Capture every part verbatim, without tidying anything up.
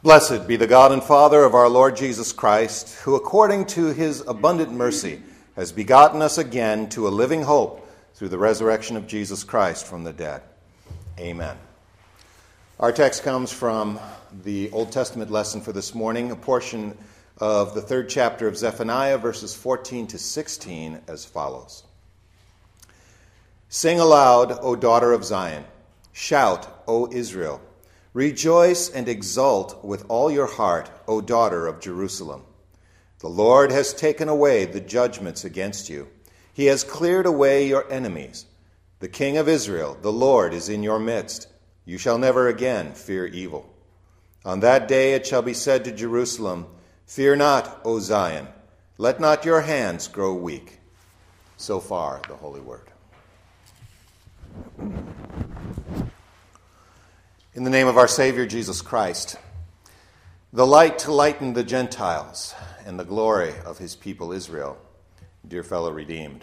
Blessed be the God and Father of our Lord Jesus Christ, who according to his abundant mercy has begotten us again to a living hope through the resurrection of Jesus Christ from the dead. Amen. Our text comes from the Old Testament lesson for this morning, a portion of the third chapter of Zephaniah, verses fourteen to sixteen, as follows. Sing aloud, O daughter of Zion. Shout, O Israel. Rejoice and exult with all your heart, O daughter of Jerusalem. The Lord has taken away the judgments against you. He has cleared away your enemies. The King of Israel, the Lord, is in your midst. You shall never again fear evil. On that day it shall be said to Jerusalem, Fear not, O Zion. Let not your hands grow weak. So far, the Holy Word. In the name of our Savior, Jesus Christ, the light to lighten the Gentiles and the glory of his people Israel, dear fellow redeemed.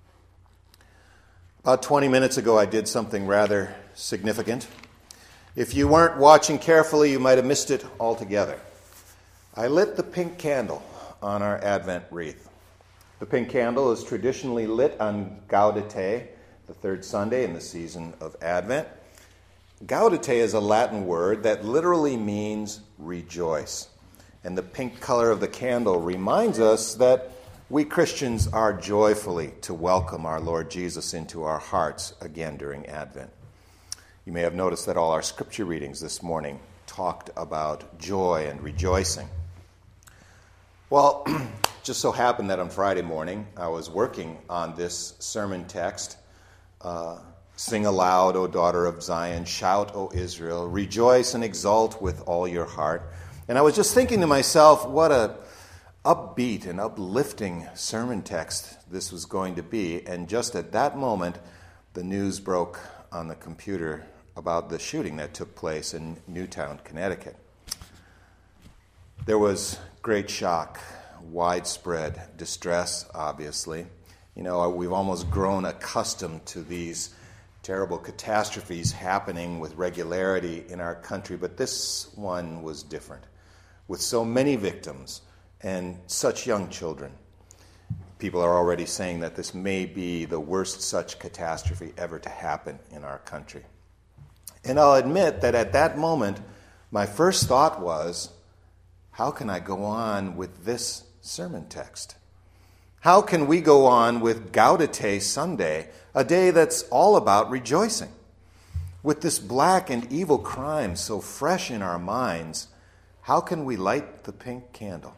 About twenty minutes ago, I did something rather significant. If you weren't watching carefully, you might have missed it altogether. I lit the pink candle on our Advent wreath. The pink candle is traditionally lit on Gaudete, the third Sunday in the season of Advent. Gaudete is a Latin word that literally means rejoice. And the pink color of the candle reminds us that we Christians are joyfully to welcome our Lord Jesus into our hearts again during Advent. You may have noticed that all our scripture readings this morning talked about joy and rejoicing. Well, just so happened that on Friday morning I was working on this sermon text, uh, Sing aloud, O daughter of Zion, shout, O Israel, rejoice and exult with all your heart. And I was just thinking to myself, what a upbeat and uplifting sermon text this was going to be. And just at that moment, the news broke on the computer about the shooting that took place in Newtown, Connecticut. There was great shock, widespread distress, obviously. You know, we've almost grown accustomed to these terrible catastrophes happening with regularity in our country, but this one was different. With so many victims and such young children, people are already saying that this may be the worst such catastrophe ever to happen in our country. And I'll admit that at that moment, my first thought was, how can I go on with this sermon text? How can we go on with Gaudete Sunday, a day that's all about rejoicing? With this black and evil crime so fresh in our minds, how can we light the pink candle?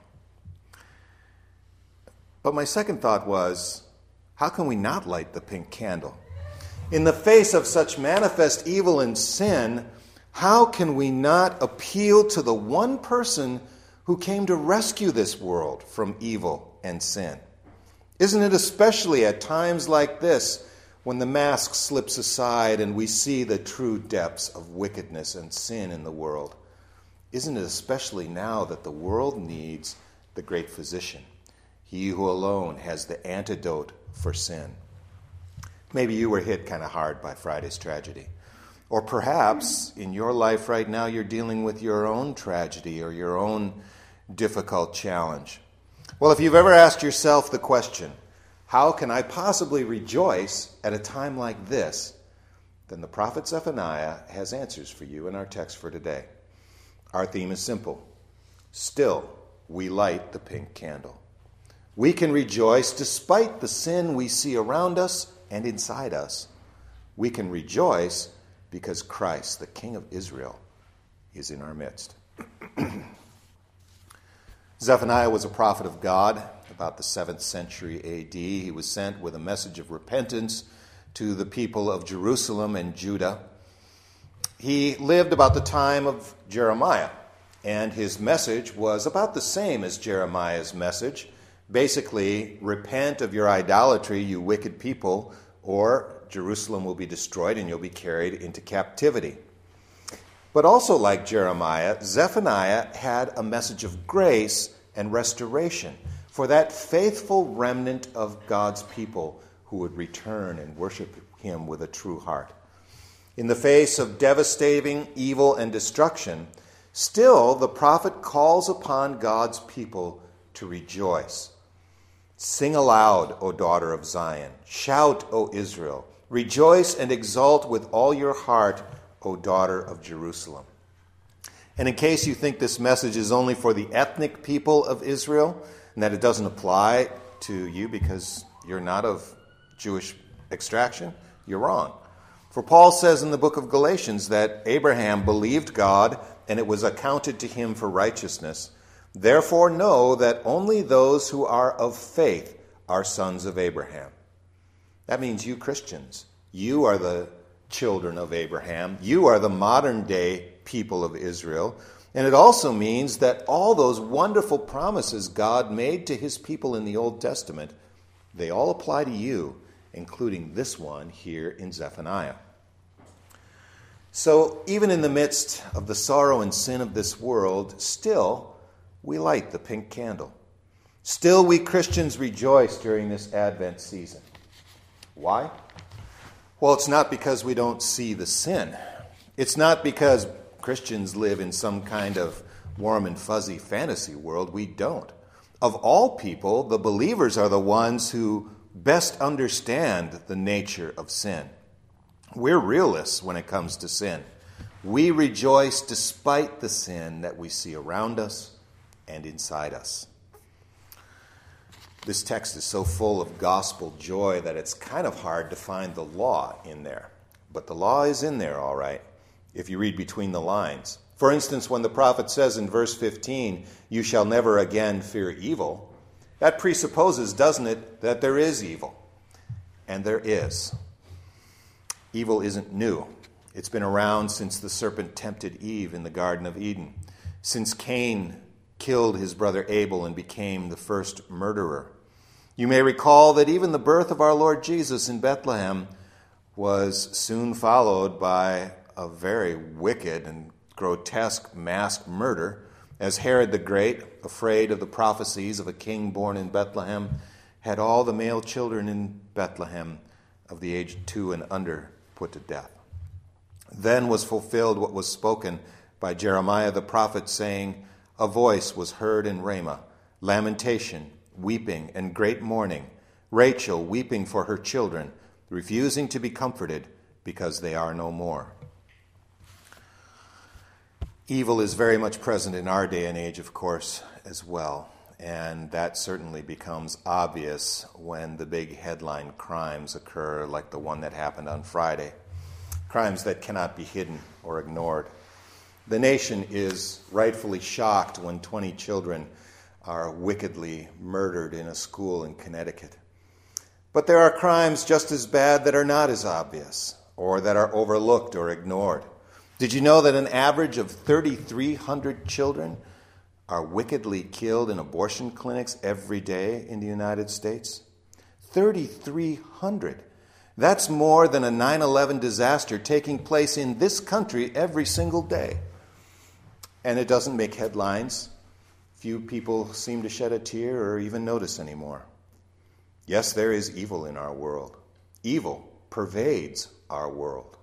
But my second thought was, how can we not light the pink candle? In the face of such manifest evil and sin, how can we not appeal to the one person who came to rescue this world from evil and sin? Isn't it especially at times like this, when the mask slips aside and we see the true depths of wickedness and sin in the world? Isn't it especially now that the world needs the great physician, he who alone has the antidote for sin? Maybe you were hit kind of hard by Friday's tragedy. Or perhaps in your life right now you're dealing with your own tragedy or your own difficult challenge. Well, if you've ever asked yourself the question, how can I possibly rejoice at a time like this? Then the prophet Zephaniah has answers for you in our text for today. Our theme is simple. Still, we light the pink candle. We can rejoice despite the sin we see around us and inside us. We can rejoice because Christ, the King of Israel, is in our midst. Zephaniah was a prophet of God about the seventh century A D. He was sent with a message of repentance to the people of Jerusalem and Judah. He lived about the time of Jeremiah, and his message was about the same as Jeremiah's message. Basically, repent of your idolatry, you wicked people, or Jerusalem will be destroyed and you'll be carried into captivity. But also like Jeremiah, Zephaniah had a message of grace and restoration for that faithful remnant of God's people who would return and worship him with a true heart. In the face of devastating evil and destruction, Still, the prophet calls upon God's people to rejoice. Sing aloud, O daughter of Zion. Shout, O Israel. Rejoice and exult with all your heart, O daughter of Jerusalem. And in case you think this message is only for the ethnic people of Israel, and that it doesn't apply to you because you're not of Jewish extraction, you're wrong. For Paul says in the book of Galatians that Abraham believed God and it was accounted to him for righteousness. Therefore know that only those who are of faith are sons of Abraham. That means you Christians, you are the children of Abraham. You are the modern day people of Israel. And it also means that all those wonderful promises God made to his people in the Old Testament, they all apply to you, including this one here in Zephaniah. So even in the midst of the sorrow and sin of this world, still we light the pink candle. Still we Christians rejoice during this Advent season. Why? Well, it's not because we don't see the sin. It's not because Christians live in some kind of warm and fuzzy fantasy world. We don't. Of all people, the believers are the ones who best understand the nature of sin. We're realists when it comes to sin. We rejoice despite the sin that we see around us and inside us. This text is so full of gospel joy that it's kind of hard to find the law in there. But the law is in there, all right, if you read between the lines. For instance, when the prophet says in verse fifteen, "You shall never again fear evil," that presupposes, doesn't it, that there is evil. And there is. Evil isn't new. It's been around since the serpent tempted Eve in the Garden of Eden, since Cain killed his brother Abel and became the first murderer. You may recall that even the birth of our Lord Jesus in Bethlehem was soon followed by a very wicked and grotesque mass murder, as Herod the Great, afraid of the prophecies of a king born in Bethlehem, had all the male children in Bethlehem of the age of two and under put to death. Then was fulfilled what was spoken by Jeremiah the prophet, saying, "A voice was heard in Ramah, lamentation, weeping, and great mourning, Rachel weeping for her children, refusing to be comforted because they are no more." Evil is very much present in our day and age, of course, as well. And that certainly becomes obvious when the big headline crimes occur, like the one that happened on Friday. Crimes that cannot be hidden or ignored. The nation is rightfully shocked when twenty children are wickedly murdered in a school in Connecticut. But there are crimes just as bad that are not as obvious, or that are overlooked or ignored. Did you know that an average of three thousand three hundred children are wickedly killed in abortion clinics every day in the United States? three thousand three hundred. That's more than a nine eleven disaster taking place in this country every single day. And it doesn't make headlines. Few people seem to shed a tear or even notice anymore. Yes, there is evil in our world. Evil pervades our world.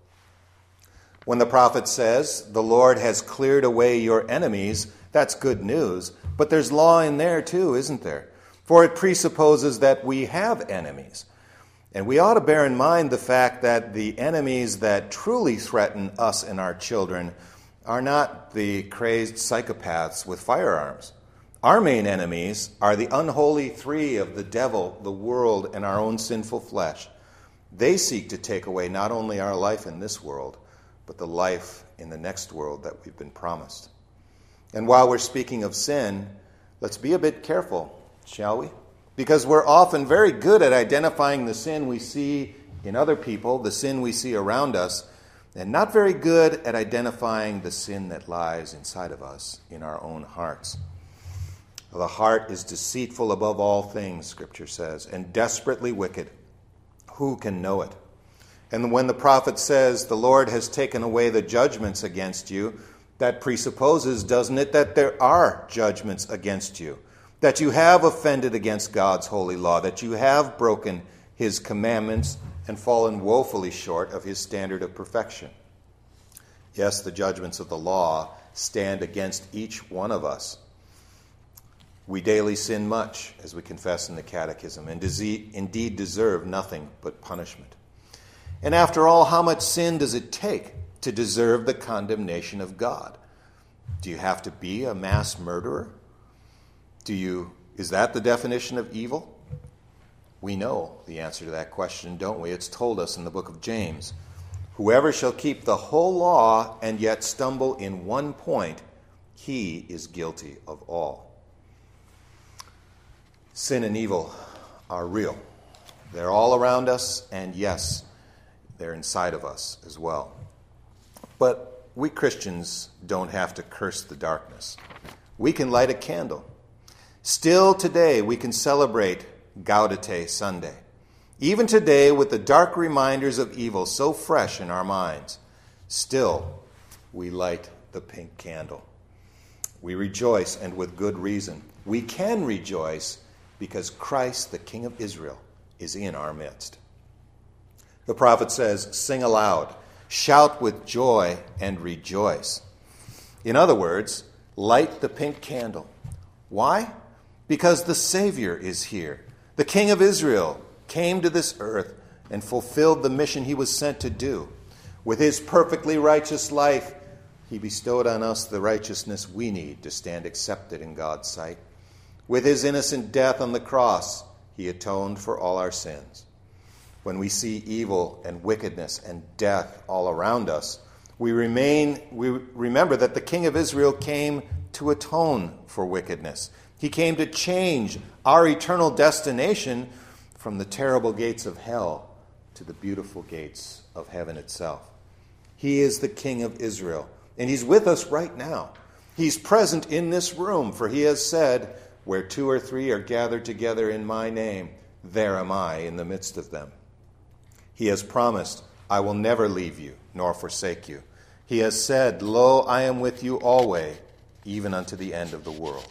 When the prophet says, "The Lord has cleared away your enemies," that's good news. But there's law in there too, isn't there? For it presupposes that we have enemies. And we ought to bear in mind the fact that the enemies that truly threaten us and our children are not the crazed psychopaths with firearms. Our main enemies are the unholy three of the devil, the world, and our own sinful flesh. They seek to take away not only our life in this world, but the life in the next world that we've been promised. And while we're speaking of sin, let's be a bit careful, shall we? Because we're often very good at identifying the sin we see in other people, the sin we see around us, and not very good at identifying the sin that lies inside of us in our own hearts. The heart is deceitful above all things, Scripture says, and desperately wicked. Who can know it? And when the prophet says, "The Lord has taken away the judgments against you," that presupposes, doesn't it, that there are judgments against you, that you have offended against God's holy law, that you have broken his commandments and fallen woefully short of his standard of perfection. Yes, the judgments of the law stand against each one of us. We daily sin much, as we confess in the Catechism, and indeed deserve nothing but punishment. And after all, how much sin does it take to deserve the condemnation of God? Do you have to be a mass murderer? Do you, is that the definition of evil? We know the answer to that question, don't we? It's told us in the book of James. Whoever shall keep the whole law and yet stumble in one point, he is guilty of all. Sin and evil are real. They're all around us, and yes, they're inside of us as well. But we Christians don't have to curse the darkness. We can light a candle. Still today, we can celebrate Gaudete Sunday. Even today, with the dark reminders of evil so fresh in our minds, still we light the pink candle. We rejoice, and with good reason. We can rejoice because Christ, the King of Israel, is in our midst. The prophet says, sing aloud, shout with joy, and rejoice. In other words, light the pink candle. Why? Because the Savior is here. The King of Israel came to this earth and fulfilled the mission he was sent to do. With his perfectly righteous life, he bestowed on us the righteousness we need to stand accepted in God's sight. With his innocent death on the cross, he atoned for all our sins. When we see evil and wickedness and death all around us, we remain we remember that the King of Israel came to atone for wickedness. He came to change our eternal destination from the terrible gates of hell to the beautiful gates of heaven itself. He is the King of Israel, and he's with us right now. He's present in this room, for he has said, where two or three are gathered together in my name, there am I in the midst of them. He has promised, I will never leave you nor forsake you. He has said, lo, I am with you always, even unto the end of the world.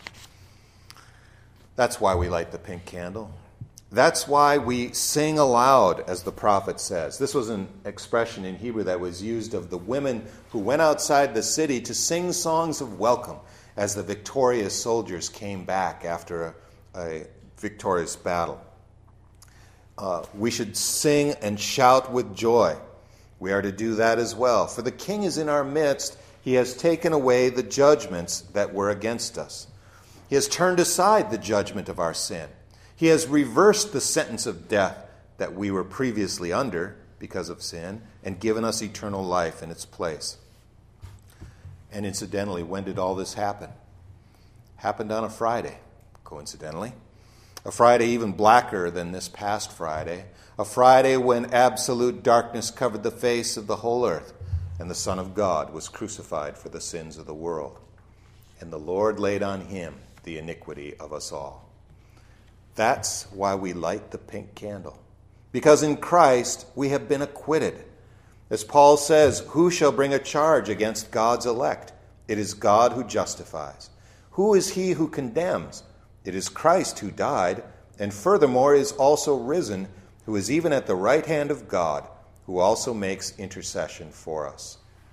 That's why we light the pink candle. That's why we sing aloud, as the prophet says. This was an expression in Hebrew that was used of the women who went outside the city to sing songs of welcome as the victorious soldiers came back after a, a victorious battle. Uh, we should sing and shout with joy. We are to do that as well. For the King is in our midst. He has taken away the judgments that were against us. He has turned aside the judgment of our sin. He has reversed the sentence of death that we were previously under because of sin and given us eternal life in its place. And incidentally, when did all this happen? Happened on a Friday, coincidentally. A Friday even blacker than this past Friday. A Friday when absolute darkness covered the face of the whole earth and the Son of God was crucified for the sins of the world. And the Lord laid on him the iniquity of us all. That's why we light the pink candle. Because in Christ we have been acquitted. As Paul says, who shall bring a charge against God's elect? It is God who justifies. Who is he who condemns? It is Christ who died, and furthermore is also risen, who is even at the right hand of God, who also makes intercession for us.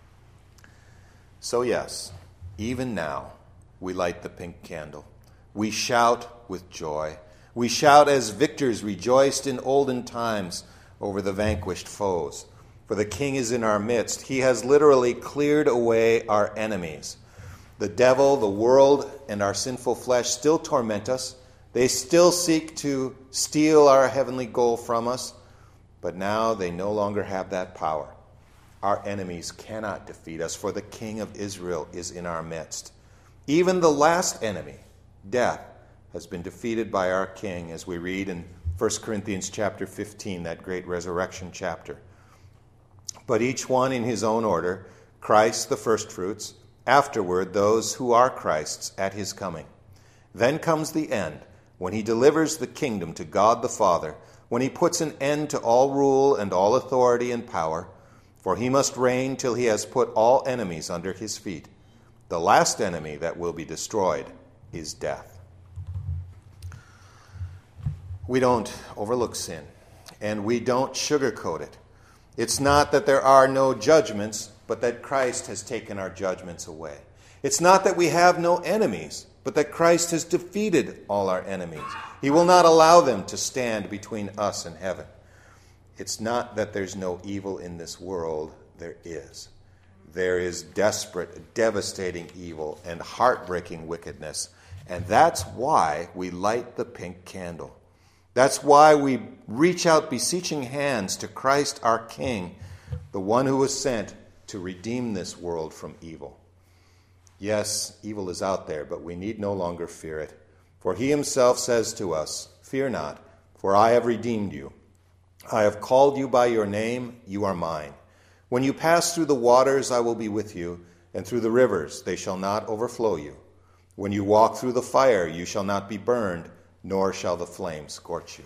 So yes, even now we light the pink candle. We shout with joy. We shout as victors rejoiced in olden times over the vanquished foes. For the King is in our midst. He has literally cleared away our enemies. The devil, the world, and our sinful flesh still torment us. They still seek to steal our heavenly goal from us. But now they no longer have that power. Our enemies cannot defeat us, for the King of Israel is in our midst. Even the last enemy, death, has been defeated by our King, as we read in First Corinthians chapter fifteen, that great resurrection chapter. But each one in his own order, Christ the firstfruits, afterward those who are Christ's at his coming. Then comes the end, when he delivers the kingdom to God the Father, when he puts an end to all rule and all authority and power, for he must reign till he has put all enemies under his feet. The last enemy that will be destroyed is death. We don't overlook sin, and we don't sugarcoat it. It's not that there are no judgments, but that Christ has taken our judgments away. It's not that we have no enemies, but that Christ has defeated all our enemies. He will not allow them to stand between us and heaven. It's not that there's no evil in this world. There is. There is desperate, devastating evil and heartbreaking wickedness. And that's why we light the pink candle. That's why we reach out beseeching hands to Christ our King, the one who was sent to redeem this world from evil. Yes, evil is out there, but we need no longer fear it. For he himself says to us, "Fear not, for I have redeemed you. I have called you by your name, you are mine. When you pass through the waters, I will be with you, and through the rivers, they shall not overflow you. When you walk through the fire, you shall not be burned, nor shall the flame scorch you."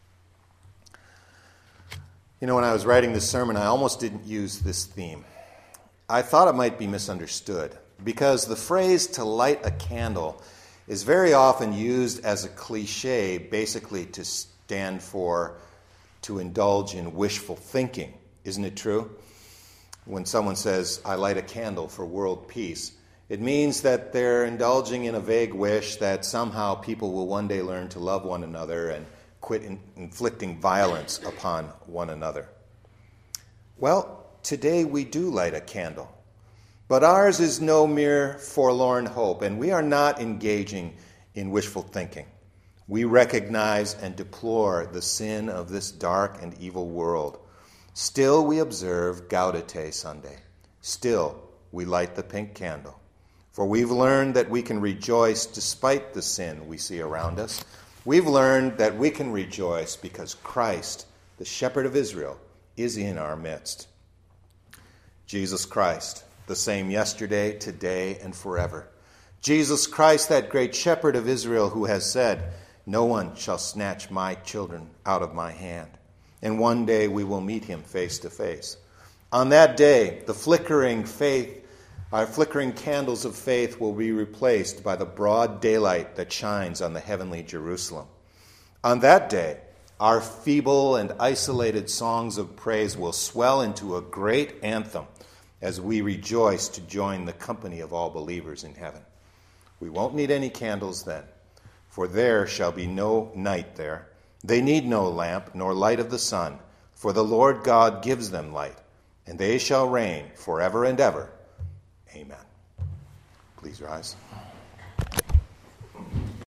You know, when I was writing this sermon, I almost didn't use this theme. I thought it might be misunderstood, because the phrase "to light a candle" is very often used as a cliche, basically to stand for, to indulge in wishful thinking. Isn't it true? When someone says, "I light a candle for world peace," it means that they're indulging in a vague wish that somehow people will one day learn to love one another and quit in- inflicting violence upon one another. Well, today we do light a candle. But ours is no mere forlorn hope, and we are not engaging in wishful thinking. We recognize and deplore the sin of this dark and evil world. Still we observe Gaudete Sunday. Still we light the pink candle. For we've learned that we can rejoice despite the sin we see around us. We've learned that we can rejoice because Christ, the Shepherd of Israel, is in our midst. Jesus Christ, the same yesterday, today, and forever. Jesus Christ, that great Shepherd of Israel who has said, "No one shall snatch my children out of my hand." And one day we will meet him face to face. On that day, the flickering faith, our flickering candles of faith will be replaced by the broad daylight that shines on the heavenly Jerusalem. On that day, our feeble and isolated songs of praise will swell into a great anthem as we rejoice to join the company of all believers in heaven. We won't need any candles then, for there shall be no night there. They need no lamp nor light of the sun, for the Lord God gives them light, and they shall reign forever and ever. Amen. Please rise.